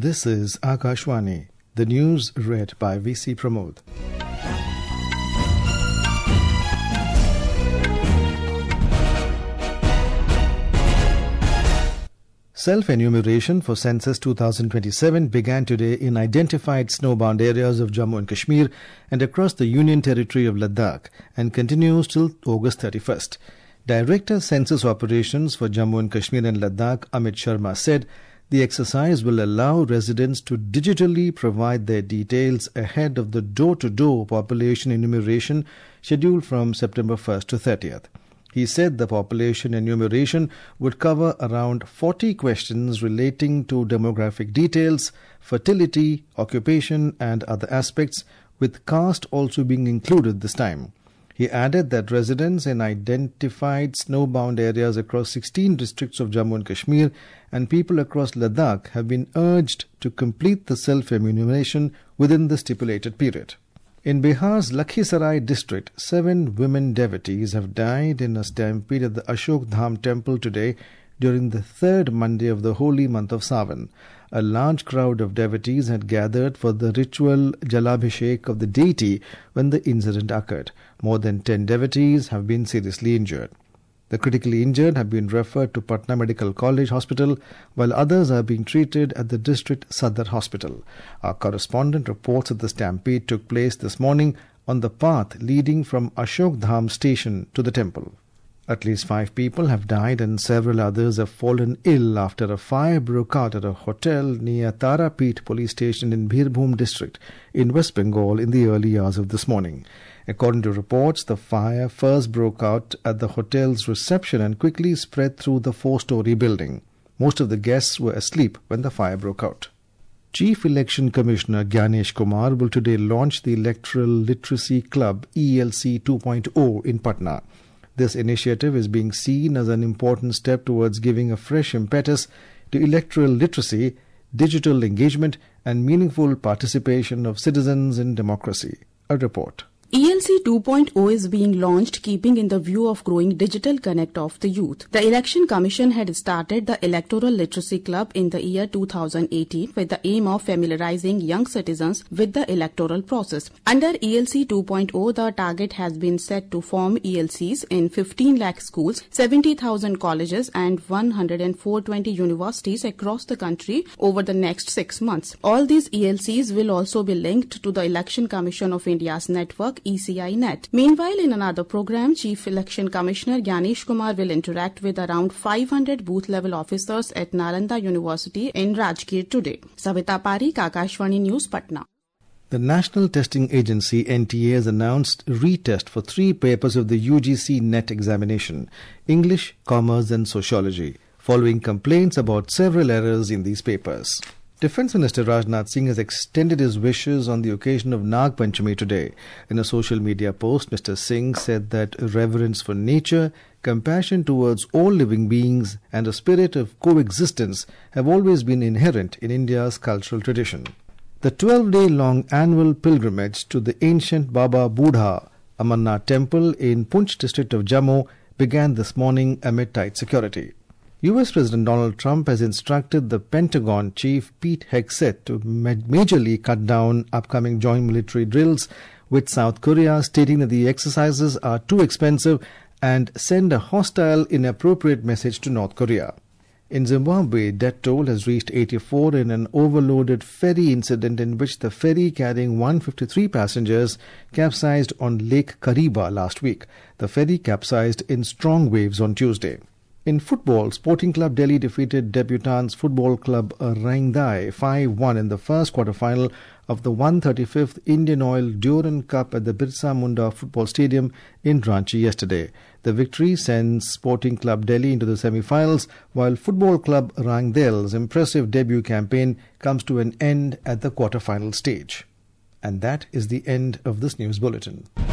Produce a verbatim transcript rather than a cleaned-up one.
This is Akashvani. The news read by V C Pramod. Self-enumeration for Census twenty twenty-seven began today in identified snowbound areas of Jammu and Kashmir and across the Union Territory of Ladakh and continues till August thirty-first. Director Census Operations for Jammu and Kashmir and Ladakh, Amit Sharma, said the exercise will allow residents to digitally provide their details ahead of the door-to-door population enumeration scheduled from September first to thirtieth. He said the population enumeration would cover around forty questions relating to demographic details, fertility, occupation and other aspects, with caste also being included this time. He added that residents in identified snowbound areas across sixteen districts of Jammu and Kashmir and people across Ladakh have been urged to complete the self-enumeration within the stipulated period. In Bihar's Lakhisarai district, seven women devotees have died in a stampede at the Ashok Dham temple today during the third Monday of the holy month of Sawan. A large crowd of devotees had gathered for the ritual Jalabhishek of the deity when the incident occurred. More than ten devotees have been seriously injured. The critically injured have been referred to Patna Medical College Hospital, while others are being treated at the district Sadar Hospital. Our correspondent reports that the stampede took place this morning on the path leading from Ashok Dham station to the temple. At least five people have died and several others have fallen ill after a fire broke out at a hotel near Tarapet police station in Birbhum district in West Bengal in the early hours of this morning. According to reports, the fire first broke out at the hotel's reception and quickly spread through the four-story building. Most of the guests were asleep when the fire broke out. Chief Election Commissioner Gyanesh Kumar will today launch the Electoral Literacy Club E L C two point oh in Patna. This initiative is being seen as an important step towards giving a fresh impetus to electoral literacy, digital engagement and meaningful participation of citizens in democracy. A report. E L C two point oh is being launched keeping in the view of growing digital connect of the youth. The Election Commission had started the Electoral Literacy Club in the year two thousand eighteen with the aim of familiarizing young citizens with the electoral process. Under E L C two point oh, the target has been set to form E L Cs in fifteen lakh schools, seventy thousand colleges and one hundred four hundred twenty universities across the country over the next six months. All these E L Cs will also be linked to the Election Commission of India's network, E C I Net. Meanwhile, in another program, Chief Election Commissioner Gyanesh Kumar will interact with around five hundred booth-level officers at Nalanda University in Rajgir today. Savita Parik, Akashvani News, Patna. The National Testing Agency N T A has announced retest for three papers of the U G C Net examination: English, Commerce and Sociology, following complaints about several errors in these papers. Defence Minister Rajnath Singh has extended his wishes on the occasion of Nag Panchami today. In a social media post, Mister Singh said that reverence for nature, compassion towards all living beings and a spirit of coexistence have always been inherent in India's cultural tradition. The twelve-day-long annual pilgrimage to the ancient Baba Budha Amarnath temple in Poonch district of Jammu began this morning amid tight security. U S President Donald Trump has instructed the Pentagon Chief Pete Hegseth to majorly cut down upcoming joint military drills with South Korea, stating that the exercises are too expensive and send a hostile, inappropriate message to North Korea. In Zimbabwe, death toll has reached eighty-four in an overloaded ferry incident in which the ferry carrying one hundred fifty-three passengers capsized on Lake Kariba last week. The ferry capsized in strong waves on Tuesday. In football, Sporting Club Delhi defeated debutants Football Club Raingdai five one in the first quarter-final of the one hundred thirty-fifth Indian Oil Durand Cup at the Birsa Munda Football Stadium in Ranchi yesterday. The victory sends Sporting Club Delhi into the semi-finals, while Football Club Rangdel's impressive debut campaign comes to an end at the quarter-final stage. And that is the end of this news bulletin.